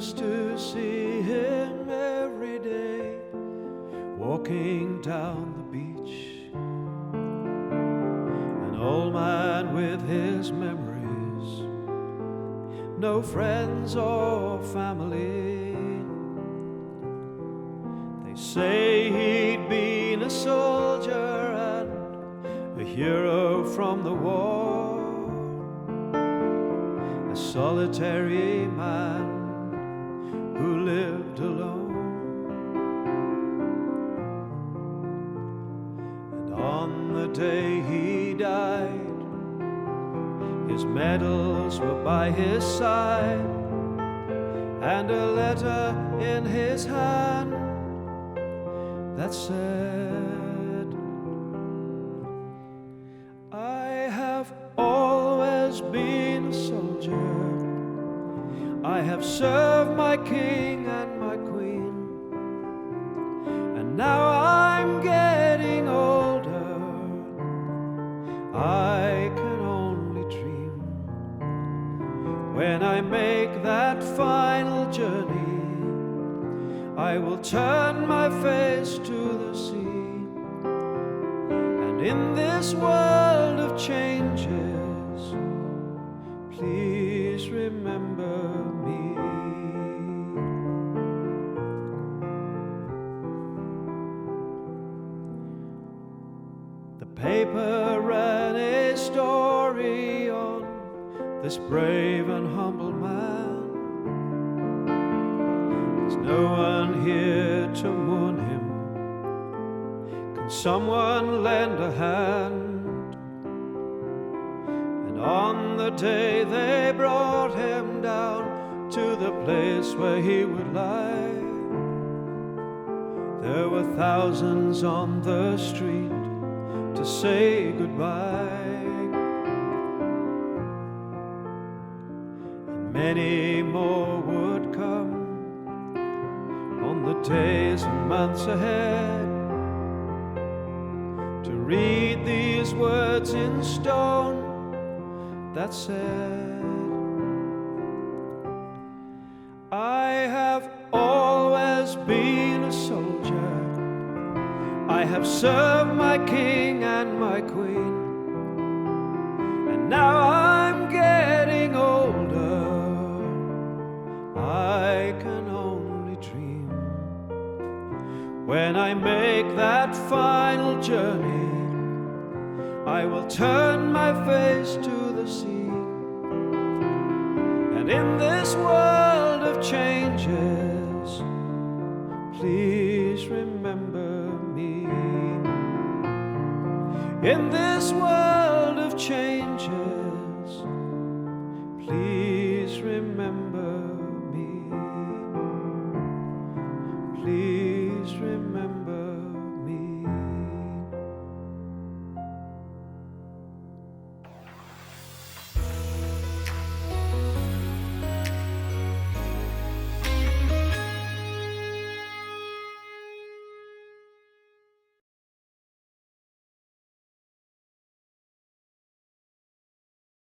used to see him every day, walking down the beach, an old man with his memories, no friends or family. They say he'd been a soldier and a hero from the war, a solitary man who lived alone. And on the day he died, his medals were by his side, and a letter in his hand that said, I have always been a soldier, I have served my king and my queen, and now I'm getting older, I can only dream when I make that final journey, I will turn my face to the sea, and in this world of changes, please remember me. The paper ran a story on this brave and humble man. There's no one here to mourn him. Can someone lend a hand? And on the day they brought him down to the place where he would lie, there were thousands on the street to say goodbye. And many more would come on the days and months ahead to read these words in stone that said, I have always been a soldier, I have served my king and my queen, and now I'm getting older, I can only dream when I make that final journey, I will turn my face to the sea, and in this world of changes, please remember me. In this world of changes, please remember